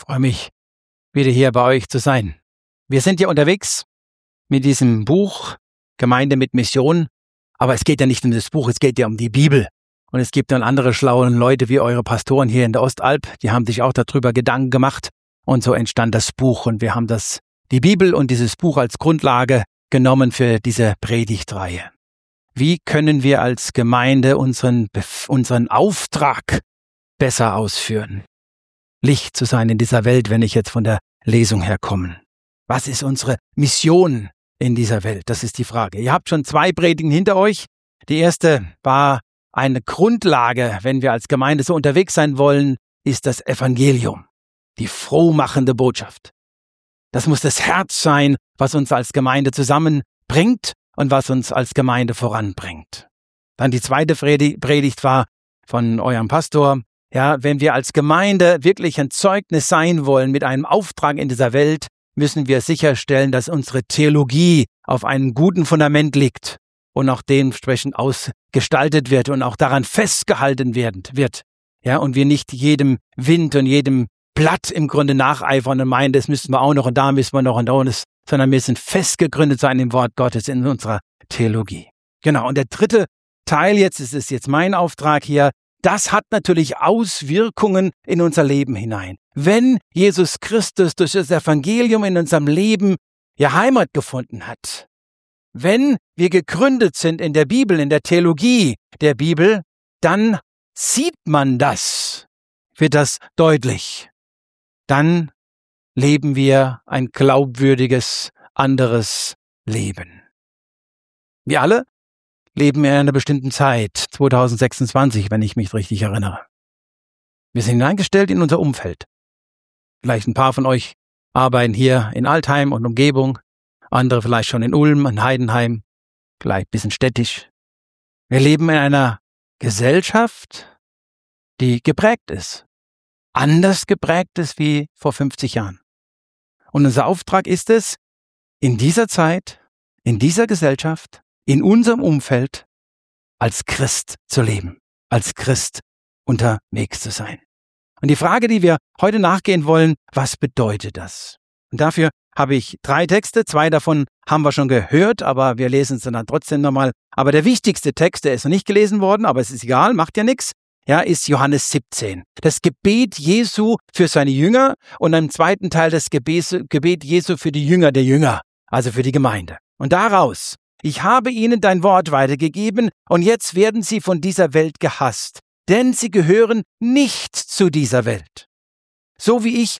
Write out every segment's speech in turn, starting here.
freue mich, wieder hier bei euch zu sein. Wir sind ja unterwegs mit diesem Buch Gemeinde mit Mission, aber es geht ja nicht um das Buch, es geht ja um die Bibel. Und es gibt dann andere schlaue Leute wie eure Pastoren hier in der Ostalb, die haben sich auch darüber Gedanken gemacht und so entstand das Buch und wir haben die Bibel und dieses Buch als Grundlage genommen für diese Predigtreihe. Wie können wir als Gemeinde unseren Auftrag besser ausführen? Licht zu sein in dieser Welt, wenn ich jetzt von der Lesung her komme. Was ist unsere Mission in dieser Welt? Das ist die Frage. Ihr habt schon 2 Predigten hinter euch. Die erste war eine Grundlage, wenn wir als Gemeinde so unterwegs sein wollen, ist das Evangelium, die frohmachende Botschaft. Das muss das Herz sein, was uns als Gemeinde zusammenbringt und was uns als Gemeinde voranbringt. Dann die zweite Predigt war von eurem Pastor. Ja, wenn wir als Gemeinde wirklich ein Zeugnis sein wollen mit einem Auftrag in dieser Welt, müssen wir sicherstellen, dass unsere Theologie auf einem guten Fundament liegt und auch dementsprechend ausgestaltet wird und auch daran festgehalten wird. Ja, und wir nicht jedem Wind und jedem Blatt im Grunde nacheifern und meinen, das müssen wir auch noch und da müssen wir noch und da, sondern wir sind festgegründet sein im Wort Gottes in unserer Theologie. Genau, und der dritte Teil jetzt, es ist jetzt mein Auftrag hier, das hat natürlich Auswirkungen in unser Leben hinein. Wenn Jesus Christus durch das Evangelium in unserem Leben ja Heimat gefunden hat, wenn wir gegründet sind in der Bibel, in der Theologie der Bibel, dann sieht man das, wird das deutlich. Dann leben wir ein glaubwürdiges, anderes Leben. Wir alle leben in einer bestimmten Zeit, 2026, wenn ich mich richtig erinnere. Wir sind hineingestellt in unser Umfeld. Vielleicht ein paar von euch arbeiten hier in Altheim und Umgebung, andere vielleicht schon in Ulm, in Heidenheim, vielleicht ein bisschen städtisch. Wir leben in einer Gesellschaft, die geprägt ist, anders geprägt ist wie vor 50 Jahren. Und unser Auftrag ist es, in dieser Zeit, in dieser Gesellschaft, in unserem Umfeld als Christ zu leben, als Christ unterwegs zu sein. Und die Frage, die wir heute nachgehen wollen, was bedeutet das? Und dafür habe ich 3 Texte, 2 davon haben wir schon gehört, aber wir lesen sie dann trotzdem nochmal. Aber der wichtigste Text, der ist noch nicht gelesen worden, aber es ist egal, macht ja nichts, ja, ist Johannes 17. Das Gebet Jesu für seine Jünger und im zweiten Teil das Gebet Jesu für die Jünger der Jünger, also für die Gemeinde. Und daraus: Ich habe ihnen dein Wort weitergegeben und jetzt werden sie von dieser Welt gehasst, denn sie gehören nicht zu dieser Welt. So wie ich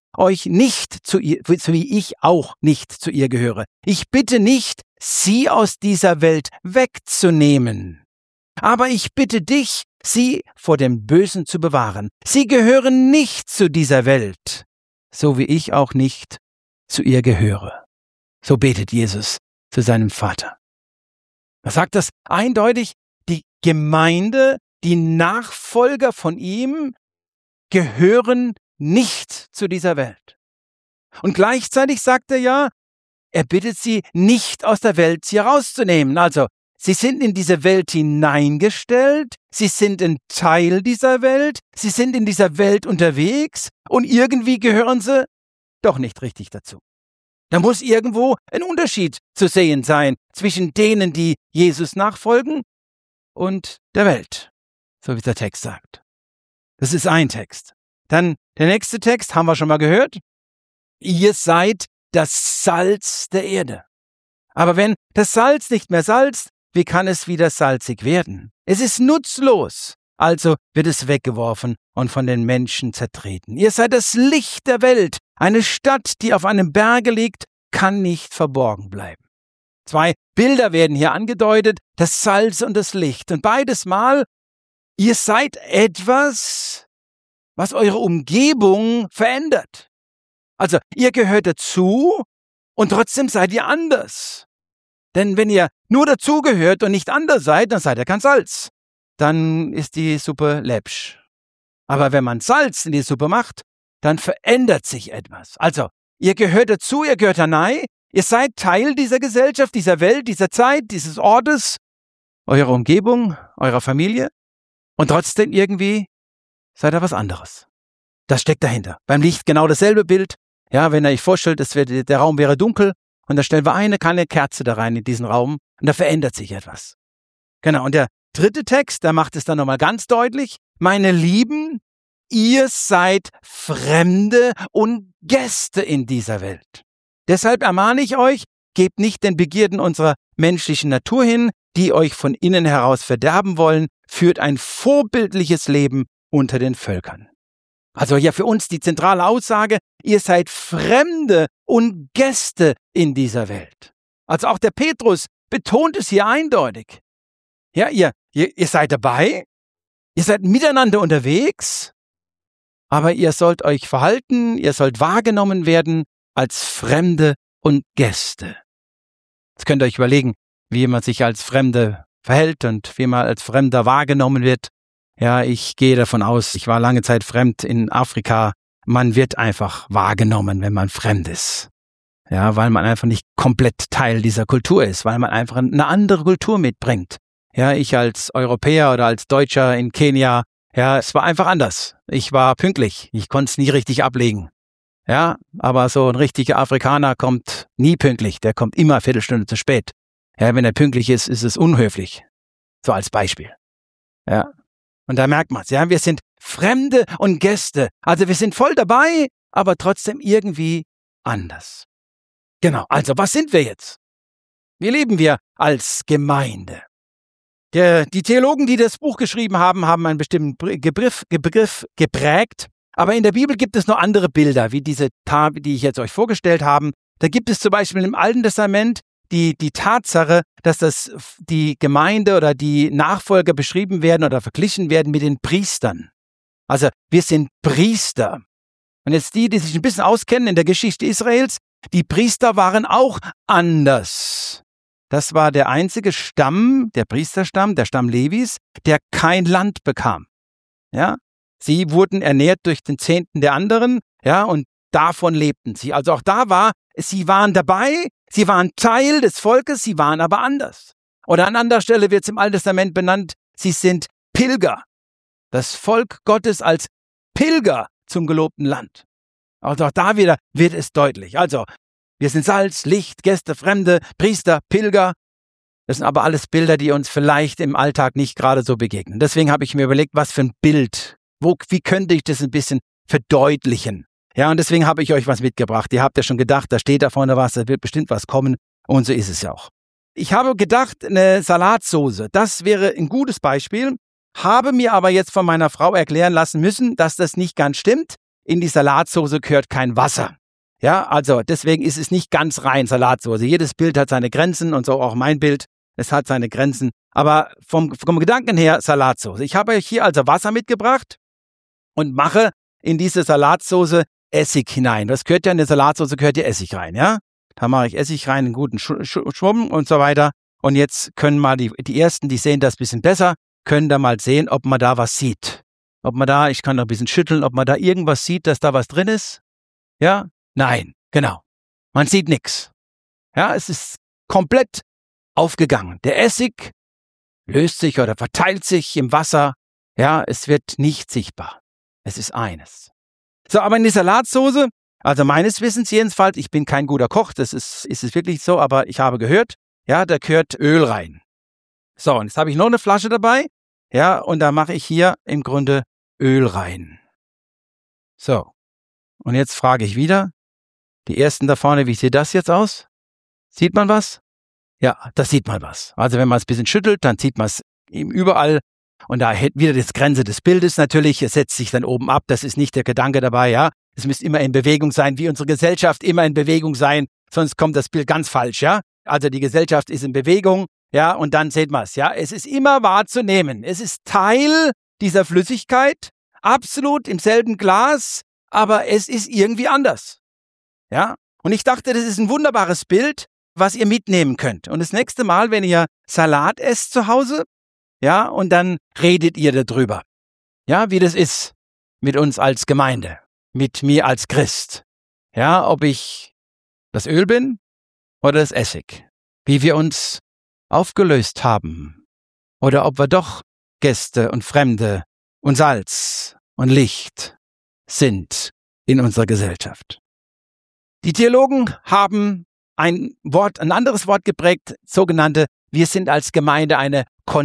auch nicht zu ihr gehöre. Ich bitte nicht, sie aus dieser Welt wegzunehmen. Aber ich bitte dich, sie vor dem Bösen zu bewahren. Sie gehören nicht zu dieser Welt, so wie ich auch nicht zu ihr gehöre. So betet Jesus zu seinem Vater. Er sagt das eindeutig, die Gemeinde, die Nachfolger von ihm gehören nicht zu dieser Welt. Und gleichzeitig sagt er ja, er bittet sie nicht aus der Welt sie herauszunehmen. Also, sie sind in diese Welt hineingestellt, sie sind ein Teil dieser Welt, sie sind in dieser Welt unterwegs und irgendwie gehören sie doch nicht richtig dazu. Da muss irgendwo ein Unterschied zu sehen sein zwischen denen, die Jesus nachfolgen und der Welt, so wie der Text sagt. Das ist ein Text. Dann der nächste Text, haben wir schon mal gehört. Ihr seid das Salz der Erde. Aber wenn das Salz nicht mehr salzt, wie kann es wieder salzig werden? Es ist nutzlos. Also wird es weggeworfen und von den Menschen zertreten. Ihr seid das Licht der Welt. Eine Stadt, die auf einem Berge liegt, kann nicht verborgen bleiben. 2 Bilder werden hier angedeutet, das Salz und das Licht. Und beides Mal, ihr seid etwas, was eure Umgebung verändert. Also ihr gehört dazu und trotzdem seid ihr anders. Denn wenn ihr nur dazugehört und nicht anders seid, dann seid ihr kein Salz. Dann ist die Suppe läppsch. Aber wenn man Salz in die Suppe macht, dann verändert sich etwas. Also, ihr gehört dazu, ihr gehört hinein, ihr seid Teil dieser Gesellschaft, dieser Welt, dieser Zeit, dieses Ortes, eurer Umgebung, eurer Familie und trotzdem irgendwie seid ihr was anderes. Das steckt dahinter. Beim Licht genau dasselbe Bild. Ja, wenn ihr euch vorstellt, der Raum wäre dunkel und dann stellen wir eine kleine Kerze da rein in diesen Raum und da verändert sich etwas. Genau, und der dritte Text, da macht es dann nochmal ganz deutlich: Meine Lieben, ihr seid Fremde und Gäste in dieser Welt. Deshalb ermahne ich euch, gebt nicht den Begierden unserer menschlichen Natur hin, die euch von innen heraus verderben wollen, führt ein vorbildliches Leben unter den Völkern. Also ja, für uns die zentrale Aussage: Ihr seid Fremde und Gäste in dieser Welt. Also auch der Petrus betont es hier eindeutig. Ja, ihr seid dabei, ihr seid miteinander unterwegs, aber ihr sollt euch verhalten, ihr sollt wahrgenommen werden als Fremde und Gäste. Jetzt könnt ihr euch überlegen, wie man sich als Fremde verhält und wie man als Fremder wahrgenommen wird. Ja, ich gehe davon aus, ich war lange Zeit fremd in Afrika. Man wird einfach wahrgenommen, wenn man fremd ist. Ja, weil man einfach nicht komplett Teil dieser Kultur ist, weil man einfach eine andere Kultur mitbringt. Ja, ich als Europäer oder als Deutscher in Kenia, ja, es war einfach anders. Ich war pünktlich, ich konnte es nie richtig ablegen. Ja, aber so ein richtiger Afrikaner kommt nie pünktlich, der kommt immer eine Viertelstunde zu spät. Ja, wenn er pünktlich ist, ist es unhöflich. So als Beispiel. Ja. Und da merkt man es, ja, wir sind Fremde und Gäste. Also wir sind voll dabei, aber trotzdem irgendwie anders. Genau, also was sind wir jetzt? Wie leben wir als Gemeinde? Die Theologen, die das Buch geschrieben haben, haben einen bestimmten Begriff geprägt. Aber in der Bibel gibt es noch andere Bilder, wie diese, die ich jetzt euch vorgestellt habe. Da gibt es zum Beispiel im Alten Testament die Tatsache, dass die Gemeinde oder die Nachfolger beschrieben werden oder verglichen werden mit den Priestern. Also wir sind Priester. Und jetzt die sich ein bisschen auskennen in der Geschichte Israels, die Priester waren auch anders. Das war der einzige Stamm, der Priesterstamm, der Stamm Levis, der kein Land bekam. Ja? Sie wurden ernährt durch den Zehnten der anderen, ja, und davon lebten sie. Also auch sie waren dabei, sie waren Teil des Volkes, sie waren aber anders. Oder an anderer Stelle wird es im Alten Testament benannt, sie sind Pilger. Das Volk Gottes als Pilger zum gelobten Land. Also auch da wieder wird es deutlich. Also, wir sind Salz, Licht, Gäste, Fremde, Priester, Pilger. Das sind aber alles Bilder, die uns vielleicht im Alltag nicht gerade so begegnen. Deswegen habe ich mir überlegt, was für ein Bild, wie könnte ich das ein bisschen verdeutlichen? Ja, und deswegen habe ich euch was mitgebracht. Ihr habt ja schon gedacht, da steht da vorne was, da wird bestimmt was kommen. Und so ist es ja auch. Ich habe gedacht, eine Salatsoße, das wäre ein gutes Beispiel. Habe mir aber jetzt von meiner Frau erklären lassen müssen, dass das nicht ganz stimmt. In die Salatsoße gehört kein Wasser. Ja, also deswegen ist es nicht ganz rein Salatsoße. Jedes Bild hat seine Grenzen und so auch mein Bild. Es hat seine Grenzen. Aber vom Gedanken her Salatsoße. Ich habe euch hier also Wasser mitgebracht und mache in diese Salatsoße Essig hinein. Das gehört ja in der Salatsoße, gehört ja Essig rein, ja? Da mache ich Essig rein, einen guten Schwumm und so weiter. Und jetzt können mal die Ersten, die sehen das ein bisschen besser, können da mal sehen, ob man da was sieht. Ich kann noch ein bisschen schütteln, ob man da irgendwas sieht, dass da was drin ist. Ja? Nein, genau. Man sieht nichts. Ja, es ist komplett aufgegangen. Der Essig löst sich oder verteilt sich im Wasser. Ja, es wird nicht sichtbar. Es ist eines. So, aber in die Salatsoße, also meines Wissens jedenfalls, ich bin kein guter Koch, ist es wirklich so, aber ich habe gehört, ja, da gehört Öl rein. So, und jetzt habe ich noch eine Flasche dabei, ja, und da mache ich hier im Grunde Öl rein. So, und jetzt frage ich wieder, die Ersten da vorne, wie sieht das jetzt aus? Sieht man was? Ja, das sieht man was. Also wenn man es ein bisschen schüttelt, dann sieht man es überall. Und da wieder das Grenze des Bildes natürlich, es setzt sich dann oben ab, das ist nicht der Gedanke dabei, ja. Es müsste immer in Bewegung sein, wie unsere Gesellschaft immer in Bewegung sein, sonst kommt das Bild ganz falsch, ja. Also die Gesellschaft ist in Bewegung, ja, und dann seht man es, ja. Es ist immer wahrzunehmen. Es ist Teil dieser Flüssigkeit, absolut im selben Glas, aber es ist irgendwie anders, ja. Und ich dachte, das ist ein wunderbares Bild, was ihr mitnehmen könnt. Und das nächste Mal, wenn ihr Salat esst zu Hause, ja, und dann redet ihr darüber, ja, wie das ist mit uns als Gemeinde, mit mir als Christ, ja, ob ich das Öl bin oder das Essig, wie wir uns aufgelöst haben oder ob wir doch Gäste und Fremde und Salz und Licht sind in unserer Gesellschaft. Die Theologen haben ein anderes Wort geprägt, sogenannte, wir sind als Gemeinde eine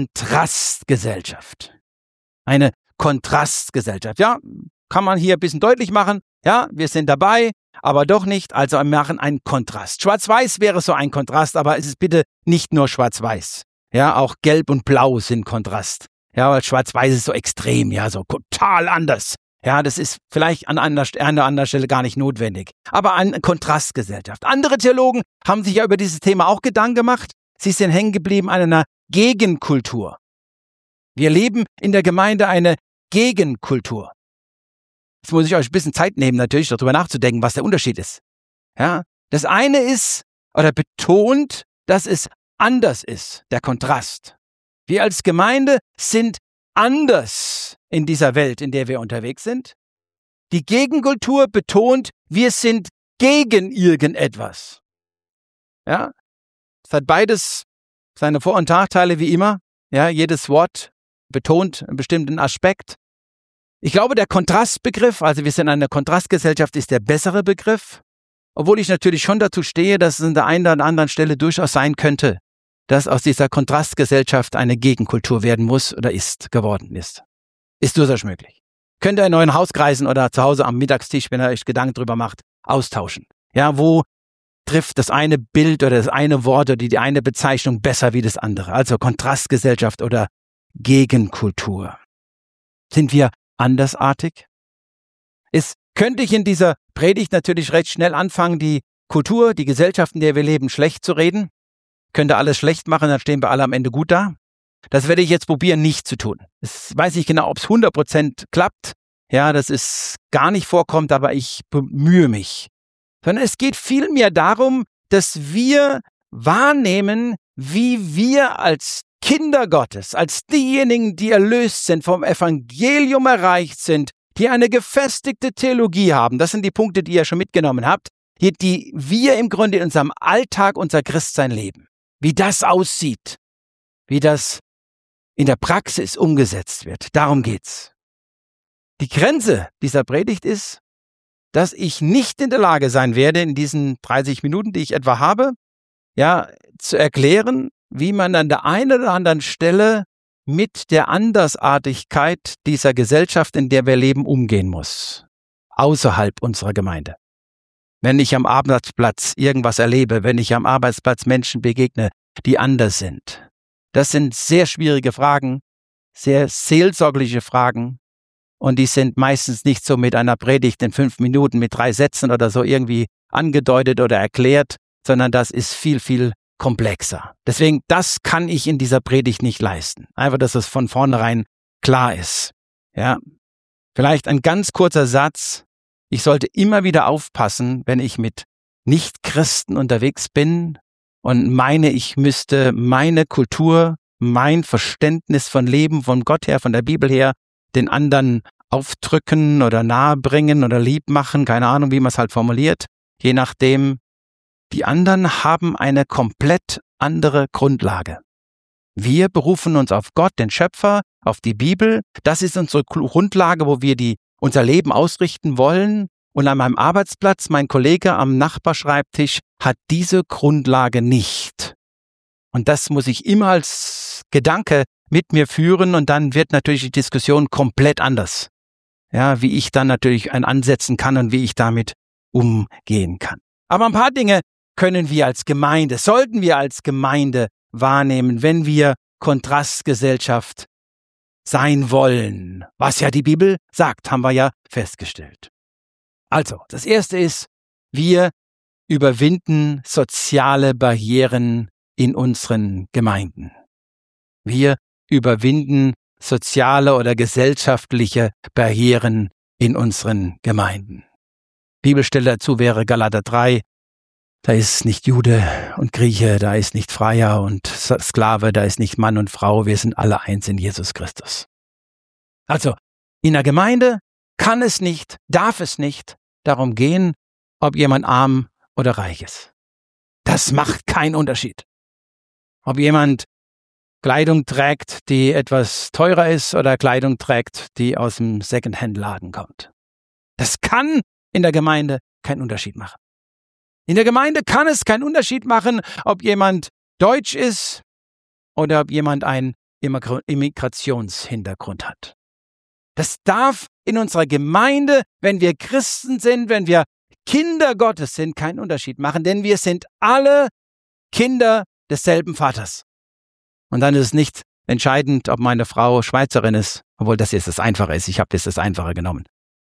Kontrastgesellschaft. Eine Kontrastgesellschaft. Ja, kann man hier ein bisschen deutlich machen. Ja, wir sind dabei, aber doch nicht. Also wir machen einen Kontrast. Schwarz-Weiß wäre so ein Kontrast, aber es ist bitte nicht nur Schwarz-Weiß. Ja, auch Gelb und Blau sind Kontrast. Ja, weil Schwarz-Weiß ist so extrem, ja, so total anders. Ja, das ist vielleicht an einer anderen Stelle gar nicht notwendig. Aber eine Kontrastgesellschaft. Andere Theologen haben sich ja über dieses Thema auch Gedanken gemacht. Sie sind hängen geblieben an einer Gegenkultur. Wir leben in der Gemeinde eine Gegenkultur. Jetzt muss ich euch ein bisschen Zeit nehmen, natürlich, darüber nachzudenken, was der Unterschied ist. Ja, das eine ist, oder betont, dass es anders ist, der Kontrast. Wir als Gemeinde sind anders in dieser Welt, in der wir unterwegs sind. Die Gegenkultur betont, wir sind gegen irgendetwas. Ja, es hat beides seine Vor- und Nachteile wie immer. Ja, jedes Wort betont einen bestimmten Aspekt. Ich glaube, der Kontrastbegriff, also wir sind eine Kontrastgesellschaft, ist der bessere Begriff. Obwohl ich natürlich schon dazu stehe, dass es an der einen oder anderen Stelle durchaus sein könnte, dass aus dieser Kontrastgesellschaft eine Gegenkultur werden muss oder geworden ist. Ist durchaus möglich. Könnt ihr in euren Hauskreisen oder zu Hause am Mittagstisch, wenn ihr euch Gedanken drüber macht, austauschen. Ja, wo trifft das eine Bild oder das eine Wort oder die eine Bezeichnung besser wie das andere? Also Kontrastgesellschaft oder Gegenkultur. Sind wir andersartig? Es könnte ich in dieser Predigt natürlich recht schnell anfangen, die Kultur, die Gesellschaft, in der wir leben, schlecht zu reden. Könnte alles schlecht machen, dann stehen wir alle am Ende gut da. Das werde ich jetzt probieren, nicht zu tun. Ich weiß nicht genau, ob es 100% klappt. Ja, das ist gar nicht vorkommt, aber ich bemühe mich. Sondern es geht vielmehr darum, dass wir wahrnehmen, wie wir als Kinder Gottes, als diejenigen, die erlöst sind, vom Evangelium erreicht sind, die eine gefestigte Theologie haben. Das sind die Punkte, die ihr schon mitgenommen habt, die wir im Grunde in unserem Alltag, unser Christsein leben. Wie das aussieht, wie das in der Praxis umgesetzt wird. Darum geht's. Die Grenze dieser Predigt ist, dass ich nicht in der Lage sein werde, in diesen 30 Minuten, die ich etwa habe, ja, zu erklären, wie man an der einen oder anderen Stelle mit der Andersartigkeit dieser Gesellschaft, in der wir leben, umgehen muss. Außerhalb unserer Gemeinde. Wenn ich am Arbeitsplatz irgendwas erlebe, wenn ich am Arbeitsplatz Menschen begegne, die anders sind. Das sind sehr schwierige Fragen, sehr seelsorgliche Fragen. Und die sind meistens nicht so mit einer Predigt in 5 Minuten mit 3 Sätzen oder so irgendwie angedeutet oder erklärt, sondern das ist viel, viel komplexer. Deswegen, das kann ich in dieser Predigt nicht leisten. Einfach, dass es von vornherein klar ist. Ja, vielleicht ein ganz kurzer Satz. Ich sollte immer wieder aufpassen, wenn ich mit Nichtchristen unterwegs bin und meine, ich müsste meine Kultur, mein Verständnis von Leben, von Gott her, von der Bibel her, den anderen aufdrücken oder nahebringen oder lieb machen, keine Ahnung, wie man es halt formuliert, je nachdem. Die anderen haben eine komplett andere Grundlage. Wir berufen uns auf Gott, den Schöpfer, auf die Bibel. Das ist unsere Grundlage, wo wir unser Leben ausrichten wollen. Und an meinem Arbeitsplatz, mein Kollege am Nachbarschreibtisch hat diese Grundlage nicht. Und das muss ich immer als Gedanke mit mir führen und dann wird natürlich die Diskussion komplett anders. Ja, wie ich dann natürlich ansetzen kann und wie ich damit umgehen kann. Aber ein paar Dinge können wir als Gemeinde, sollten wir als Gemeinde wahrnehmen, wenn wir Kontrastgesellschaft sein wollen. Was ja die Bibel sagt, haben wir ja festgestellt. Also, das erste ist, wir überwinden soziale Barrieren in unseren Gemeinden. Wir überwinden soziale oder gesellschaftliche Barrieren in unseren Gemeinden. Bibelstelle dazu wäre Galater 3. Da ist nicht Jude und Grieche, da ist nicht Freier und Sklave, da ist nicht Mann und Frau, wir sind alle eins in Jesus Christus. Also, in der Gemeinde kann es nicht, darf es nicht darum gehen, ob jemand arm oder reich ist. Das macht keinen Unterschied. Ob jemand Kleidung trägt, die etwas teurer ist oder Kleidung trägt, die aus dem Secondhand-Laden kommt. Das kann in der Gemeinde keinen Unterschied machen. In der Gemeinde kann es keinen Unterschied machen, ob jemand deutsch ist oder ob jemand einen Immigrationshintergrund hat. Das darf in unserer Gemeinde, wenn wir Christen sind, wenn wir Kinder Gottes sind, keinen Unterschied machen, denn wir sind alle Kinder desselben Vaters. Und dann ist es nicht entscheidend, ob meine Frau Schweizerin ist, obwohl das jetzt das Einfache ist. Ich habe jetzt das Einfache genommen.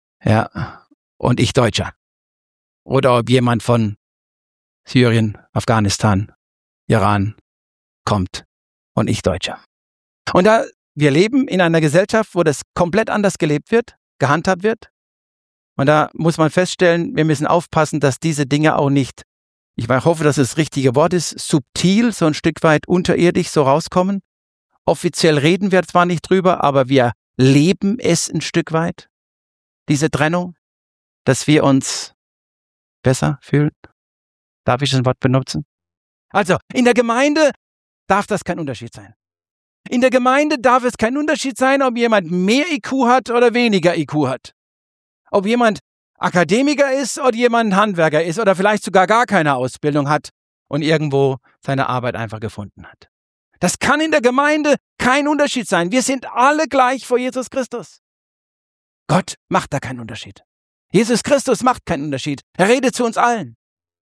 Ja, und ich Deutscher. Oder ob jemand von Syrien, Afghanistan, Iran kommt und ich Deutscher. Und wir leben in einer Gesellschaft, wo das komplett anders gelebt wird, gehandhabt wird. Und da muss man feststellen, wir müssen aufpassen, dass diese Dinge auch nicht, ich hoffe, dass es das richtige Wort ist, subtil, so ein Stück weit unterirdisch so rauskommen. Offiziell reden wir zwar nicht drüber, aber wir leben es ein Stück weit, diese Trennung, dass wir uns besser fühlen. Darf ich das Wort benutzen? Also, in der Gemeinde darf das kein Unterschied sein. In der Gemeinde darf es kein Unterschied sein, ob jemand mehr IQ hat oder weniger IQ hat. Ob jemand Akademiker ist oder jemand Handwerker ist oder vielleicht sogar gar keine Ausbildung hat und irgendwo seine Arbeit einfach gefunden hat. Das kann in der Gemeinde kein Unterschied sein. Wir sind alle gleich vor Jesus Christus. Gott macht da keinen Unterschied. Jesus Christus macht keinen Unterschied. Er redet zu uns allen.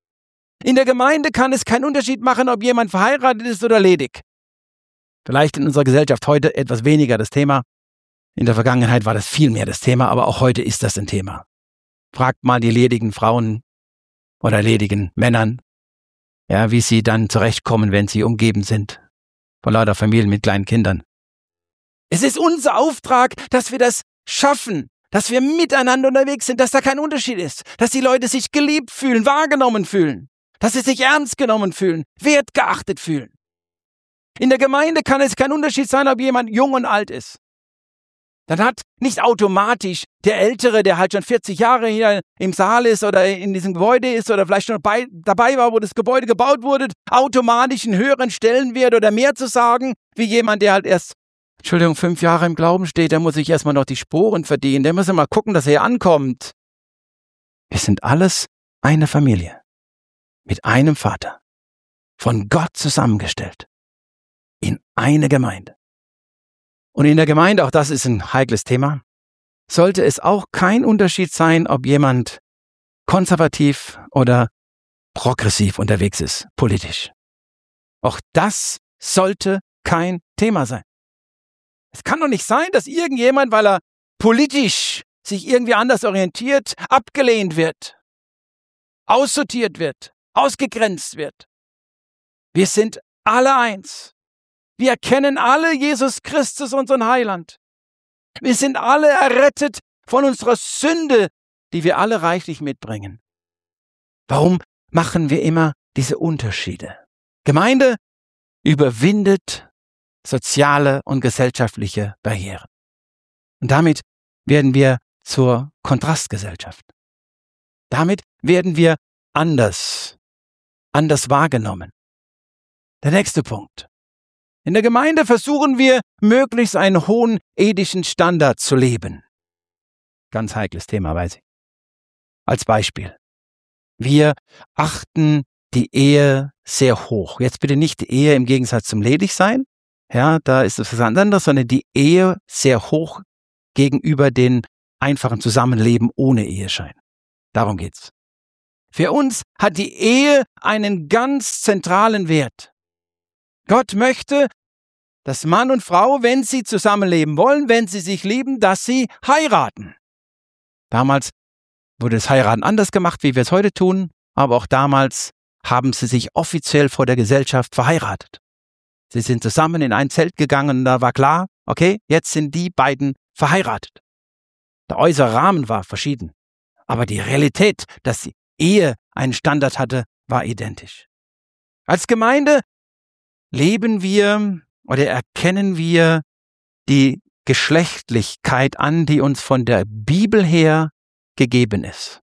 In der Gemeinde kann es keinen Unterschied machen, ob jemand verheiratet ist oder ledig. Vielleicht in unserer Gesellschaft heute etwas weniger das Thema. In der Vergangenheit war das viel mehr das Thema, aber auch heute ist das ein Thema. Fragt mal die ledigen Frauen oder ledigen Männern, ja, wie sie dann zurechtkommen, wenn sie umgeben sind von lauter Familien mit kleinen Kindern. Es ist unser Auftrag, dass wir das schaffen, dass wir miteinander unterwegs sind, dass da kein Unterschied ist, dass die Leute sich geliebt fühlen, wahrgenommen fühlen, dass sie sich ernst genommen fühlen, wertgeachtet fühlen. In der Gemeinde kann es kein Unterschied sein, ob jemand jung und alt ist. Dann hat nicht automatisch der Ältere, der halt schon 40 Jahre hier im Saal ist oder in diesem Gebäude ist oder vielleicht schon dabei war, wo das Gebäude gebaut wurde, automatisch einen höheren Stellenwert oder mehr zu sagen, wie jemand, der halt erst, 5 Jahre im Glauben steht, der muss sich erstmal noch die Sporen verdienen, der muss mal gucken, dass er ankommt. Wir sind alles eine Familie. Mit einem Vater. Von Gott zusammengestellt. In eine Gemeinde. Und in der Gemeinde, auch das ist ein heikles Thema, sollte es auch kein Unterschied sein, ob jemand konservativ oder progressiv unterwegs ist, politisch. Auch das sollte kein Thema sein. Es kann doch nicht sein, dass irgendjemand, weil er politisch sich irgendwie anders orientiert, abgelehnt wird, aussortiert wird, ausgegrenzt wird. Wir sind alle eins. Wir erkennen alle Jesus Christus, unseren Heiland. Wir sind alle errettet von unserer Sünde, die wir alle reichlich mitbringen. Warum machen wir immer diese Unterschiede? Gemeinde überwindet soziale und gesellschaftliche Barrieren. Und damit werden wir zur Kontrastgesellschaft. Damit werden wir anders wahrgenommen. Der nächste Punkt. In der Gemeinde versuchen wir, möglichst einen hohen ethischen Standard zu leben. Ganz heikles Thema, weiß ich. Als Beispiel. Wir achten die Ehe sehr hoch. Jetzt bitte nicht die Ehe im Gegensatz zum Ledigsein. Ja, da ist es was anderes, sondern die Ehe sehr hoch gegenüber den einfachen Zusammenleben ohne Eheschein. Darum geht's. Für uns hat die Ehe einen ganz zentralen Wert. Gott möchte, dass Mann und Frau, wenn sie zusammenleben wollen, wenn sie sich lieben, dass sie heiraten. Damals wurde das Heiraten anders gemacht, wie wir es heute tun, aber auch damals haben sie sich offiziell vor der Gesellschaft verheiratet. Sie sind zusammen in ein Zelt gegangen und da war klar, okay, jetzt sind die beiden verheiratet. Der äußere Rahmen war verschieden, aber die Realität, dass die Ehe einen Standard hatte, war identisch. Als Gemeinde leben wir oder erkennen wir die Geschlechtlichkeit an, die uns von der Bibel her gegeben ist.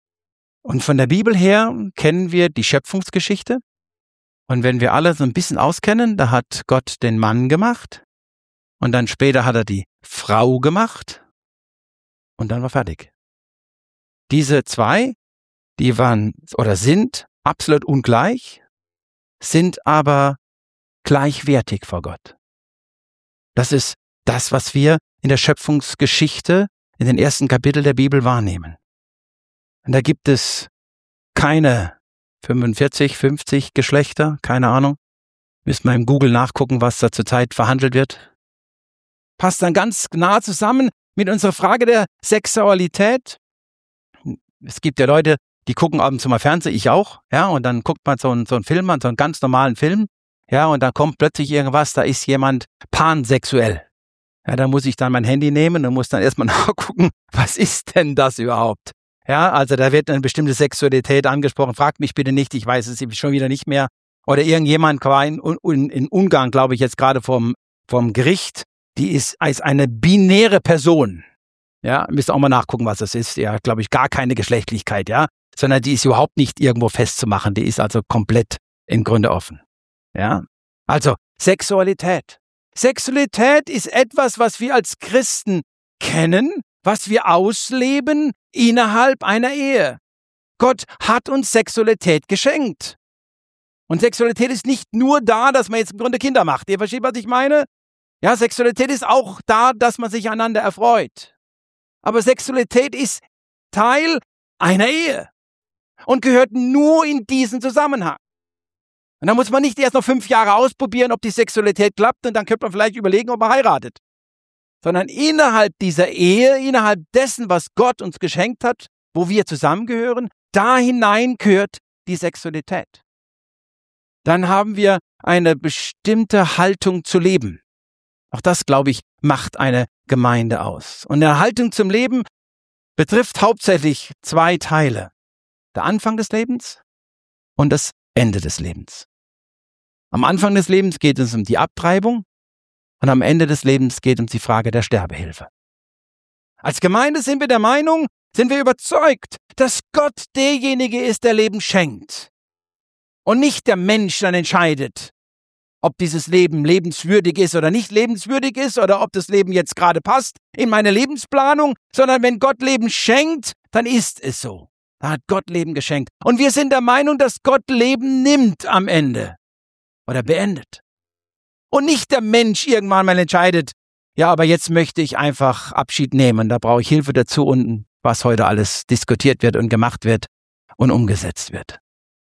Und von der Bibel her kennen wir die Schöpfungsgeschichte. Und wenn wir alle so ein bisschen auskennen, da hat Gott den Mann gemacht und dann später hat er die Frau gemacht und dann war fertig. Diese zwei, die waren oder sind absolut ungleich, sind aber gleichwertig vor Gott. Das ist das, was wir in der Schöpfungsgeschichte in den ersten Kapiteln der Bibel wahrnehmen. Und da gibt es keine 45, 50 Geschlechter, keine Ahnung. Müssen wir im Google nachgucken, was da zurzeit verhandelt wird. Passt dann ganz nah zusammen mit unserer Frage der Sexualität. Es gibt ja Leute, die gucken ab und zu mal Fernsehen, ich auch, ja, und dann guckt man so einen Film an, so einen ganz normalen Film, ja, und dann kommt plötzlich irgendwas, da ist jemand pansexuell. Ja, da muss ich dann mein Handy nehmen und muss dann erstmal nachgucken, was ist denn das überhaupt? Ja, also da wird eine bestimmte Sexualität angesprochen, fragt mich bitte nicht, ich weiß es schon wieder nicht mehr. Oder irgendjemand war in Ungarn, glaube ich, jetzt gerade vom Gericht, die ist als eine binäre Person. Ja, müsst auch mal nachgucken, was das ist. Ja, glaube ich, gar keine Geschlechtlichkeit, ja, sondern die ist überhaupt nicht irgendwo festzumachen. Die ist also komplett im Grunde offen. Ja, also Sexualität. Sexualität ist etwas, was wir als Christen kennen, was wir ausleben innerhalb einer Ehe. Gott hat uns Sexualität geschenkt. Und Sexualität ist nicht nur da, dass man jetzt im Grunde Kinder macht. Ihr versteht, was ich meine? Ja, Sexualität ist auch da, dass man sich einander erfreut. Aber Sexualität ist Teil einer Ehe und gehört nur in diesen Zusammenhang. Und da muss man nicht erst noch 5 Jahre ausprobieren, ob die Sexualität klappt und dann könnte man vielleicht überlegen, ob man heiratet. Sondern innerhalb dieser Ehe, innerhalb dessen, was Gott uns geschenkt hat, wo wir zusammengehören, da hinein gehört die Sexualität. Dann haben wir eine bestimmte Haltung zu leben. Auch das, glaube ich, macht eine Gemeinde aus. Und eine Haltung zum Leben betrifft hauptsächlich 2 Teile. Der Anfang des Lebens und das Ende des Lebens. Am Anfang des Lebens geht es um die Abtreibung und am Ende des Lebens geht es um die Frage der Sterbehilfe. Als Gemeinde sind wir der Meinung, sind wir überzeugt, dass Gott derjenige ist, der Leben schenkt. Und nicht der Mensch dann entscheidet, ob dieses Leben lebenswürdig ist oder nicht lebenswürdig ist oder ob das Leben jetzt gerade passt in meine Lebensplanung, sondern wenn Gott Leben schenkt, dann ist es so. Da hat Gott Leben geschenkt. Und wir sind der Meinung, dass Gott Leben nimmt am Ende oder beendet. Und nicht der Mensch irgendwann mal entscheidet, ja, aber jetzt möchte ich einfach Abschied nehmen, da brauche ich Hilfe dazu und was heute alles diskutiert wird und gemacht wird und umgesetzt wird.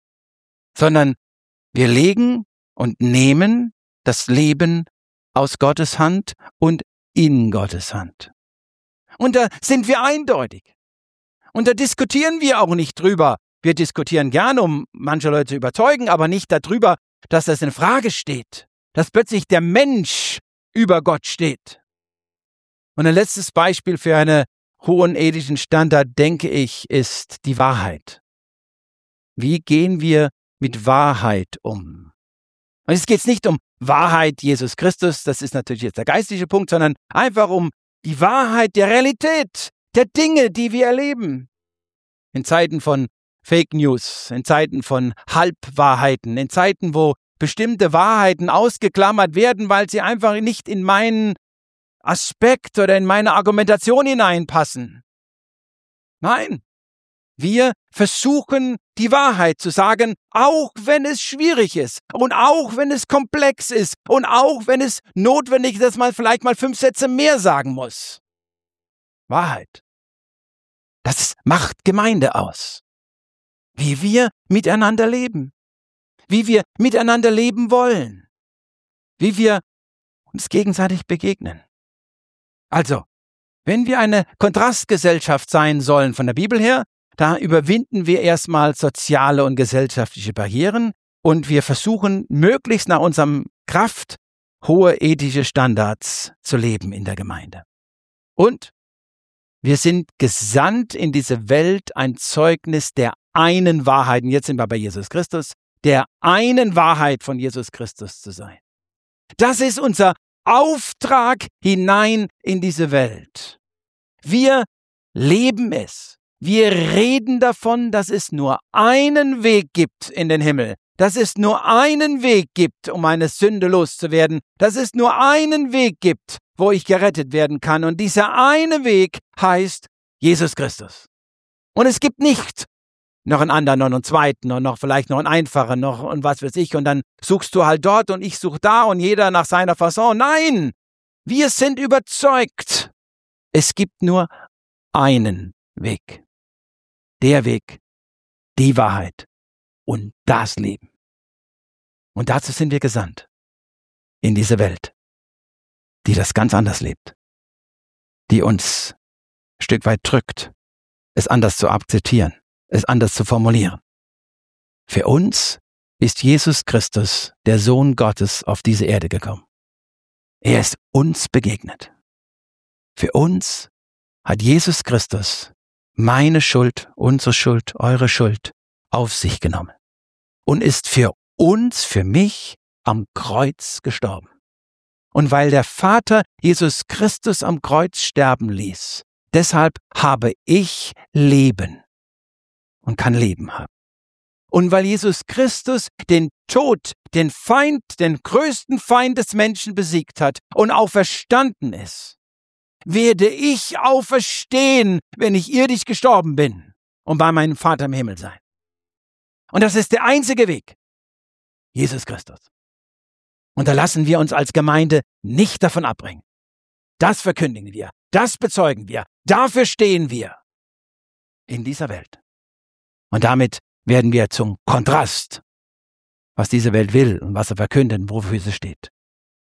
Sondern wir legen und nehmen das Leben aus Gottes Hand und in Gottes Hand. Und da sind wir eindeutig. Und da diskutieren wir auch nicht drüber. Wir diskutieren gern, um manche Leute zu überzeugen, aber nicht darüber, dass das in Frage steht, dass plötzlich der Mensch über Gott steht. Und ein letztes Beispiel für einen hohen ethischen Standard, denke ich, ist die Wahrheit. Wie gehen wir mit Wahrheit um? Und es geht nicht um Wahrheit Jesus Christus, das ist natürlich jetzt der geistliche Punkt, sondern einfach um die Wahrheit der Realität, der Dinge, die wir erleben. In Zeiten von Fake News, in Zeiten von Halbwahrheiten, in Zeiten, wo bestimmte Wahrheiten ausgeklammert werden, weil sie einfach nicht in meinen Aspekt oder in meine Argumentation hineinpassen. Nein, wir versuchen, die Wahrheit zu sagen, auch wenn es schwierig ist und auch wenn es komplex ist und auch wenn es notwendig ist, dass man vielleicht mal 5 Sätze mehr sagen muss. Wahrheit. Das macht Gemeinde aus. Wie wir miteinander leben. Wie wir miteinander leben wollen. Wie wir uns gegenseitig begegnen. Also, wenn wir eine Kontrastgesellschaft sein sollen von der Bibel her, da überwinden wir erstmal soziale und gesellschaftliche Barrieren und wir versuchen, möglichst nach unserem Kraft hohe ethische Standards zu leben in der Gemeinde. Und wir sind gesandt in diese Welt, ein Zeugnis der einen Wahrheit, und jetzt sind wir bei Jesus Christus, der einen Wahrheit von Jesus Christus zu sein. Das ist unser Auftrag hinein in diese Welt. Wir leben es. Wir reden davon, dass es nur einen Weg gibt in den Himmel. Dass es nur einen Weg gibt, um eine Sünde loszuwerden. Dass es nur einen Weg gibt, wo ich gerettet werden kann. Und dieser eine Weg heißt Jesus Christus. Und es gibt nicht noch einen anderen, noch einen zweiten und noch vielleicht noch einen einfachen noch und was weiß ich. Und dann suchst du halt dort und ich suche da und jeder nach seiner Fasson. Nein, wir sind überzeugt. Es gibt nur einen Weg. Der Weg, die Wahrheit und das Leben. Und dazu sind wir gesandt. In diese Welt, die das ganz anders lebt. Die uns ein Stück weit drückt, es anders zu akzeptieren, es anders zu formulieren. Für uns ist Jesus Christus, der Sohn Gottes, auf diese Erde gekommen. Er ist uns begegnet. Für uns hat Jesus Christus meine Schuld, unsere Schuld, eure Schuld auf sich genommen und ist für uns, für mich am Kreuz gestorben. Und weil der Vater Jesus Christus am Kreuz sterben ließ, deshalb habe ich Leben und kann Leben haben. Und weil Jesus Christus den Tod, den Feind, den größten Feind des Menschen besiegt hat und auferstanden ist, werde ich auferstehen, wenn ich irdisch gestorben bin und bei meinem Vater im Himmel sein. Und das ist der einzige Weg. Jesus Christus. Und da lassen wir uns als Gemeinde nicht davon abbringen. Das verkündigen wir, das bezeugen wir, dafür stehen wir in dieser Welt. Und damit werden wir zum Kontrast, was diese Welt will und was er verkündet, wofür sie steht.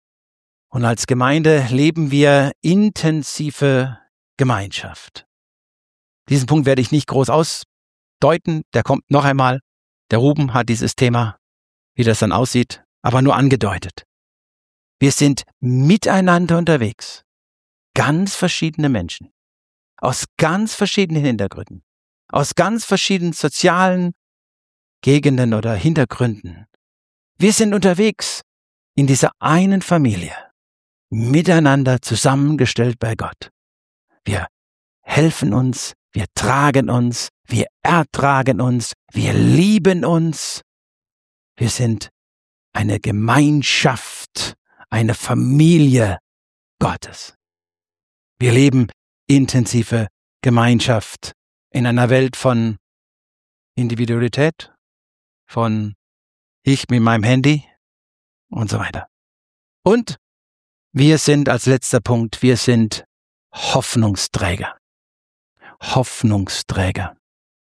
Und als Gemeinde leben wir intensive Gemeinschaft. Diesen Punkt werde ich nicht groß ausdeuten, der kommt noch einmal. Der Ruben hat dieses Thema, wie das dann aussieht, aber nur angedeutet. Wir sind miteinander unterwegs. Ganz verschiedene Menschen. Aus ganz verschiedenen Hintergründen. Aus ganz verschiedenen sozialen Gegenden oder Hintergründen. Wir sind unterwegs in dieser einen Familie. Miteinander zusammengestellt bei Gott. Wir helfen uns, wir tragen uns, wir ertragen uns, wir lieben uns. Wir sind eine Gemeinschaft, eine Familie Gottes. Wir leben intensive Gemeinschaft in einer Welt von Individualität, von ich mit meinem Handy und so weiter. Und wir sind als letzter Punkt, wir sind Hoffnungsträger. Hoffnungsträger.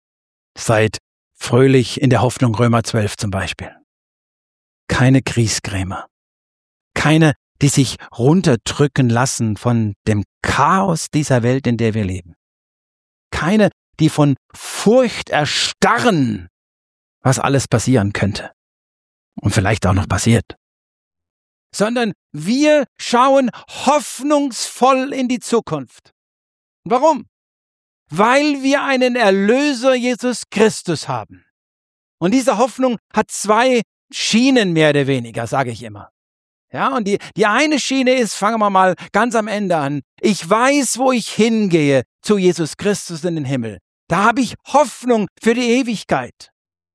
Seid fröhlich in der Hoffnung, Römer 12 zum Beispiel. Keine Griesgrämer. Keine, die sich runterdrücken lassen von dem Chaos dieser Welt, in der wir leben. Keine, die von Furcht erstarren, was alles passieren könnte. Und vielleicht auch noch passiert. Sondern wir schauen hoffnungsvoll in die Zukunft. Warum? Weil wir einen Erlöser Jesus Christus haben. Und diese Hoffnung hat zwei Schienen mehr oder weniger, sage ich immer. Ja, und die eine Schiene ist, fangen wir mal ganz am Ende an. Ich weiß, wo ich hingehe, zu Jesus Christus in den Himmel. Da habe ich Hoffnung für die Ewigkeit.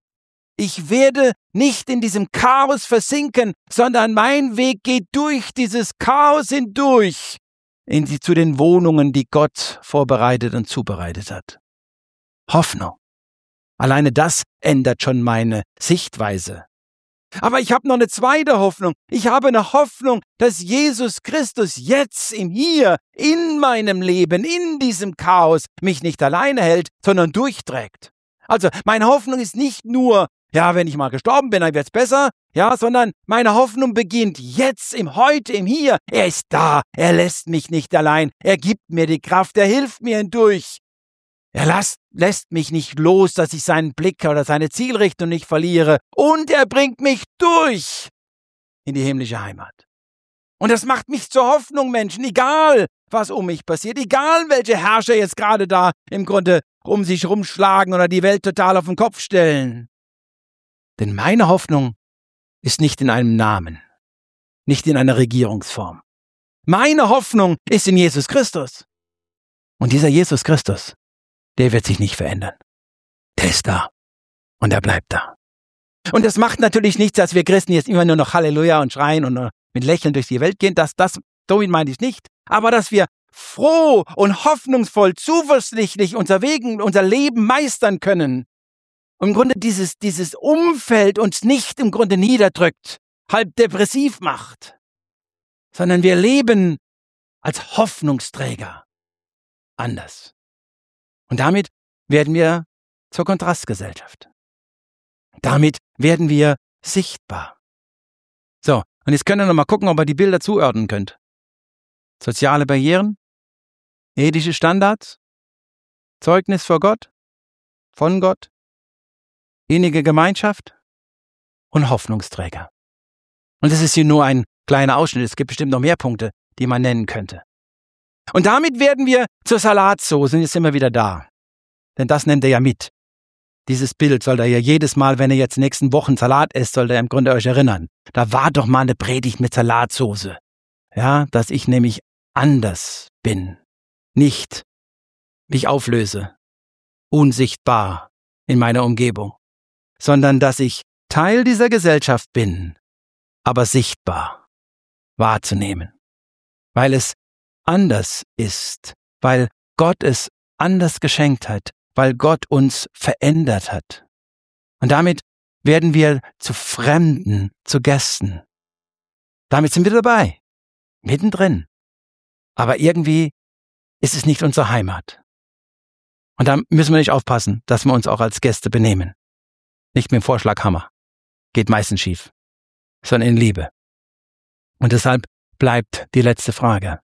Ich werde nicht in diesem Chaos versinken, sondern mein Weg geht durch dieses Chaos hindurch zu den Wohnungen, die Gott vorbereitet und zubereitet hat. Hoffnung. Alleine das ändert schon meine Sichtweise. Aber ich habe noch eine zweite Hoffnung. Ich habe eine Hoffnung, dass Jesus Christus jetzt im Hier, in meinem Leben, in diesem Chaos mich nicht alleine hält, sondern durchträgt. Also meine Hoffnung ist nicht nur, ja, wenn ich mal gestorben bin, dann wird's besser, ja, sondern meine Hoffnung beginnt jetzt, im Heute, im Hier. Er ist da, er lässt mich nicht allein, er gibt mir die Kraft, er hilft mir hindurch. Er lässt mich nicht los, dass ich seinen Blick oder seine Zielrichtung nicht verliere. Und er bringt mich durch in die himmlische Heimat. Und das macht mich zur Hoffnung, Menschen, egal was um mich passiert, egal welche Herrscher jetzt gerade da im Grunde um sich rumschlagen oder die Welt total auf den Kopf stellen. Denn meine Hoffnung ist nicht in einem Namen, nicht in einer Regierungsform. Meine Hoffnung ist in Jesus Christus. Und dieser Jesus Christus, der wird sich nicht verändern. Der ist da. Und er bleibt da. Und das macht natürlich nichts, dass wir Christen jetzt immer nur noch Halleluja und schreien und mit Lächeln durch die Welt gehen. Damit meine ich nicht. Aber dass wir froh und hoffnungsvoll, zuversichtlich unser Leben meistern können. Und im Grunde dieses Umfeld uns nicht im Grunde niederdrückt, halb depressiv macht, sondern wir leben als Hoffnungsträger anders. Und damit werden wir zur Kontrastgesellschaft. Damit werden wir sichtbar. So, und jetzt könnt ihr noch mal gucken, ob ihr die Bilder zuordnen könnt. Soziale Barrieren, ethische Standards, Zeugnis vor Gott, von Gott, innige Gemeinschaft und Hoffnungsträger. Und das ist hier nur ein kleiner Ausschnitt. Es gibt bestimmt noch mehr Punkte, die man nennen könnte. Und damit werden wir zur Salatsauce. Und jetzt sind wir wieder da. Denn das nennt er ja mit. Dieses Bild soll er ja jedes Mal, wenn ihr jetzt nächsten Wochen Salat esst, soll er im Grunde euch erinnern. Da war doch mal eine Predigt mit Salatsauce. Ja, dass ich nämlich anders bin. Nicht mich auflöse. Unsichtbar in meiner Umgebung. Sondern dass ich Teil dieser Gesellschaft bin, aber sichtbar wahrzunehmen. Weil es anders ist, weil Gott es anders geschenkt hat, weil Gott uns verändert hat. Und damit werden wir zu Fremden, zu Gästen. Damit sind wir dabei, mittendrin. Aber irgendwie ist es nicht unsere Heimat. Und da müssen wir nicht aufpassen, dass wir uns auch als Gäste benehmen. Nicht mit dem Vorschlaghammer. Geht meistens schief. Sondern in Liebe. Und deshalb bleibt die letzte Frage.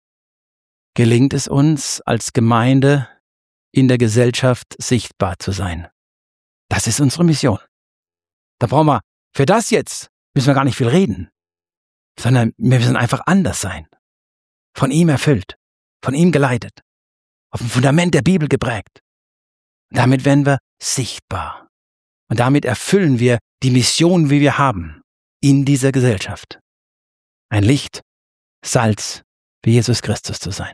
Gelingt es uns als Gemeinde in der Gesellschaft sichtbar zu sein? Das ist unsere Mission. Da brauchen wir, für das jetzt müssen wir gar nicht viel reden, sondern wir müssen einfach anders sein. Von ihm erfüllt, von ihm geleitet, auf dem Fundament der Bibel geprägt. Und damit werden wir sichtbar. Und damit erfüllen wir die Mission, wie wir haben, in dieser Gesellschaft. Ein Licht, Salz, wie Jesus Christus zu sein.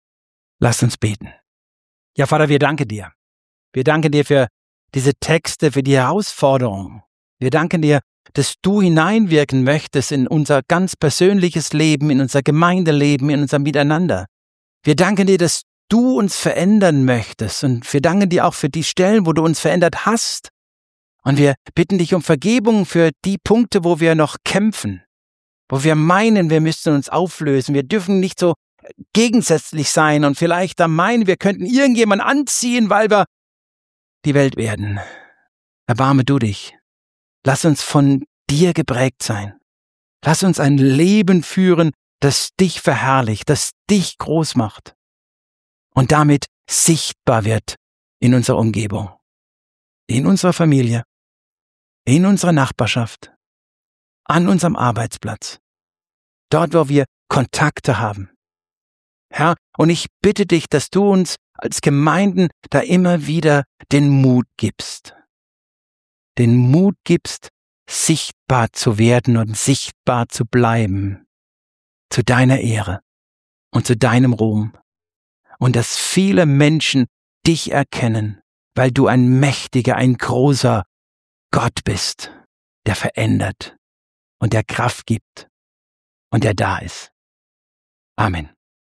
Lasst uns beten. Ja, Vater, wir danken dir. Wir danken dir für diese Texte, für die Herausforderungen. Wir danken dir, dass du hineinwirken möchtest in unser ganz persönliches Leben, in unser Gemeindeleben, in unser Miteinander. Wir danken dir, dass du uns verändern möchtest. Und wir danken dir auch für die Stellen, wo du uns verändert hast. Und wir bitten dich um Vergebung für die Punkte, wo wir noch kämpfen, wo wir meinen, wir müssten uns auflösen. Wir dürfen nicht so gegensätzlich sein und vielleicht da meinen, wir könnten irgendjemanden anziehen, weil wir die Welt werden. Erbarme du dich. Lass uns von dir geprägt sein. Lass uns ein Leben führen, das dich verherrlicht, das dich groß macht und damit sichtbar wird in unserer Umgebung, in unserer Familie, in unserer Nachbarschaft, an unserem Arbeitsplatz, dort, wo wir Kontakte haben. Herr, und ich bitte dich, dass du uns als Gemeinden da immer wieder den Mut gibst. Den Mut gibst, sichtbar zu werden und sichtbar zu bleiben. Zu deiner Ehre und zu deinem Ruhm. Und dass viele Menschen dich erkennen, weil du ein mächtiger, ein großer Gott bist, der verändert und der Kraft gibt und der da ist. Amen.